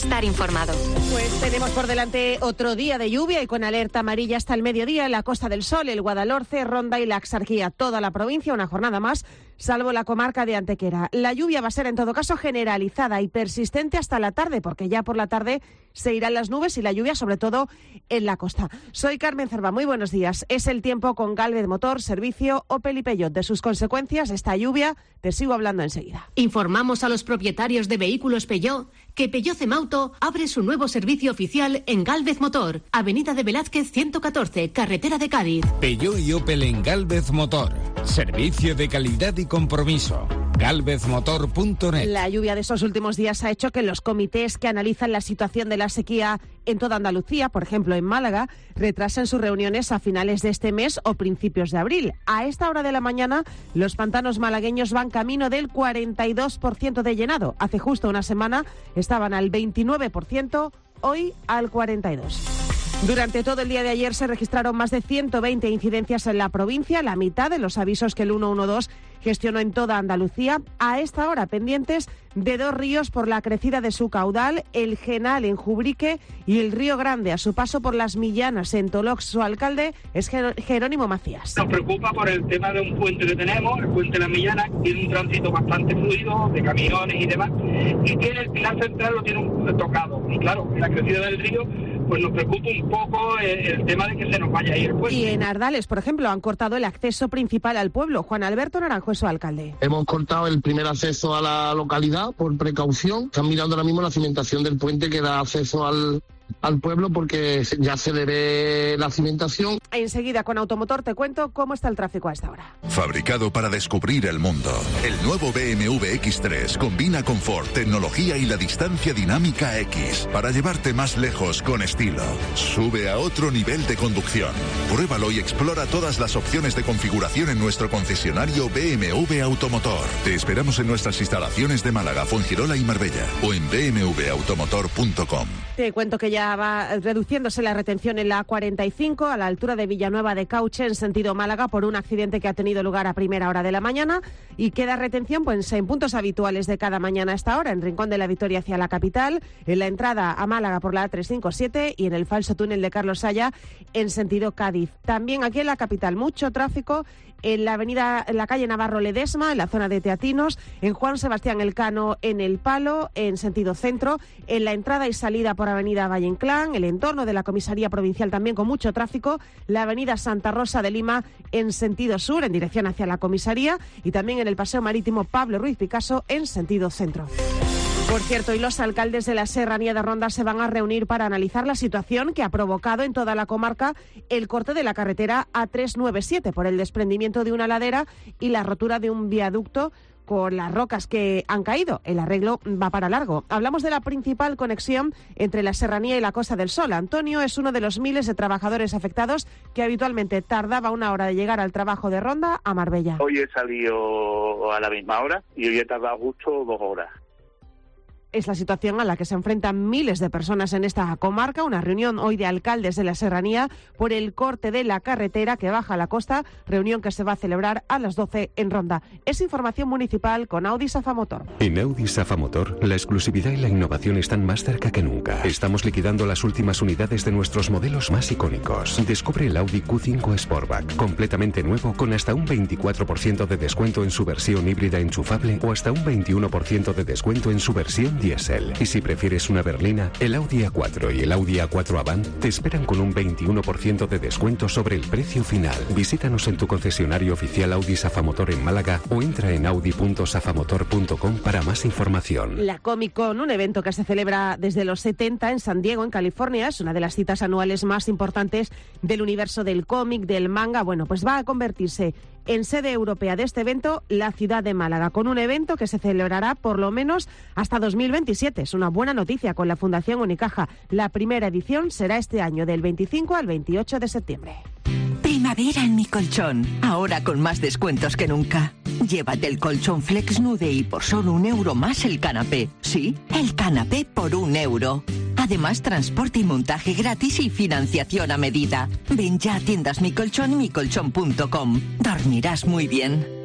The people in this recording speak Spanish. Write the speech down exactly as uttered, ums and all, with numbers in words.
estar informado. Pues tenemos por delante otro día de lluvia y con alerta amarilla hasta el mediodía en la Costa del Sol, el Guadalhorce, Ronda y la Axarquía. Toda la provincia, una jornada más, salvo la comarca de Antequera. La lluvia va a ser en todo caso generalizada y persistente hasta la tarde, porque ya por la tarde se irán las nubes y la lluvia, sobre todo en la costa. Soy Carmen Cerva, muy buenos días. Es el tiempo con Gálvez Motor, servicio Opel y Peugeot. De sus consecuencias, esta lluvia, te sigo hablando enseguida. Informamos a los propietarios de vehículos Peugeot que Peugeot Cemauto abre su nuevo servicio oficial en Gálvez Motor, Avenida de Velázquez ciento catorce, carretera de Cádiz. Peugeot y Opel en Gálvez Motor. Servicio de calidad y compromiso. gálvez motor punto net. La lluvia de estos últimos días ha hecho que los comités que analizan la situación de la sequía en toda Andalucía, por ejemplo en Málaga, retrasen sus reuniones a finales de este mes o principios de abril. A esta hora de la mañana, los pantanos malagueños van camino del cuarenta y dos por ciento de llenado. Hace justo una semana estaban al veintinueve por ciento, hoy al cuarenta y dos por ciento. Durante todo el día de ayer se registraron más de ciento veinte incidencias en la provincia, la mitad de los avisos que el ciento doce gestionó en toda Andalucía. A esta hora pendientes de dos ríos por la crecida de su caudal, el Genal en Jubrique y el Río Grande a su paso por las Millanas en Tolox. Su alcalde es Jerónimo Macías. Nos preocupa por el tema de un puente que tenemos, el puente de las Millanas, tiene un tránsito bastante fluido de camiones y demás, y tiene el pilar central lo tiene un tocado. Y claro, la crecida del río pues nos preocupa un poco el, el tema de que se nos vaya a ir el puente. Y en Ardales, por ejemplo, han cortado el acceso principal al pueblo. Juan Alberto Naranjo es su alcalde. Hemos cortado el primer acceso a la localidad por precaución. Están mirando ahora mismo la cimentación del puente que da acceso al, al pueblo porque ya se debe la cimentación. Enseguida con Automotor te cuento cómo está el tráfico a esta hora. Fabricado para descubrir el mundo, el nuevo B M W X tres combina confort, tecnología y la distancia dinámica X para llevarte más lejos con estilo. Sube a otro nivel de conducción. Pruébalo y explora todas las opciones de configuración en nuestro concesionario B M W Automotor. Te esperamos en nuestras instalaciones de Málaga, Fuengirola y Marbella o en b m w automotor punto com. Te cuento que ya va reduciéndose la retención en la A cuarenta y cinco a la altura de Villanueva de Cauche en sentido Málaga por un accidente que ha tenido lugar a primera hora de la mañana y queda retención pues en puntos habituales de cada mañana a esta hora, en Rincón de la Victoria hacia la capital, en la entrada a Málaga por la A trescientos cincuenta y siete y en el falso túnel de Carlos Saya en sentido Cádiz. También aquí en la capital mucho tráfico en la avenida, en la calle Navarro Ledesma, en la zona de Teatinos, en Juan Sebastián Elcano en El Palo, en sentido centro, en la entrada y salida por avenida Valle Inclán, el entorno de la comisaría provincial también con mucho tráfico, la avenida Santa Rosa de Lima en sentido sur, en dirección hacia la comisaría, y también en el paseo marítimo Pablo Ruiz Picasso en sentido centro. Por cierto, y los alcaldes de la Serranía de Ronda se van a reunir para analizar la situación que ha provocado en toda la comarca el corte de la carretera A trescientos noventa y siete por el desprendimiento de una ladera y la rotura de un viaducto con las rocas que han caído. El arreglo va para largo. Hablamos de la principal conexión entre la Serranía y la Costa del Sol. Antonio es uno de los miles de trabajadores afectados que habitualmente tardaba una hora de llegar al trabajo de Ronda a Marbella. Hoy he salido a la misma hora y hoy he tardado justo dos horas. Es la situación a la que se enfrentan miles de personas en esta comarca. Una reunión hoy de alcaldes de la Serranía por el corte de la carretera que baja a la costa, reunión que se va a celebrar a las doce en Ronda. Es información municipal con Audi Safamotor. En Audi Safamotor, la exclusividad y la innovación están más cerca que nunca. Estamos liquidando las últimas unidades de nuestros modelos más icónicos. Descubre el Audi Q cinco Sportback, completamente nuevo con hasta un veinticuatro por ciento de descuento en su versión híbrida enchufable o hasta un veintiuno por ciento de descuento en su versión diésel. Y si prefieres una berlina, el Audi A cuatro y el Audi A cuatro Avant te esperan con un veintiuno por ciento de descuento sobre el precio final. Visítanos en tu concesionario oficial Audi Safamotor en Málaga o entra en audi punto safamotor punto com para más información. La Comic Con, un evento que se celebra desde los setenta en San Diego, en California, es una de las citas anuales más importantes del universo del cómic, del manga. Bueno, pues va a convertirse en sede europea de este evento la ciudad de Málaga, con un evento que se celebrará por lo menos hasta dos mil veintisiete. Es una buena noticia con la Fundación Unicaja. La primera edición será este año, del veinticinco al veintiocho de septiembre. Primavera en mi colchón, ahora con más descuentos que nunca. Llévate el colchón Flex Nude y por solo un euro más el canapé. Sí, el canapé por un euro. Además, transporte y montaje gratis y financiación a medida. Ven ya a tiendas Mi Colchón y mi colchón punto com. Dormirás muy bien.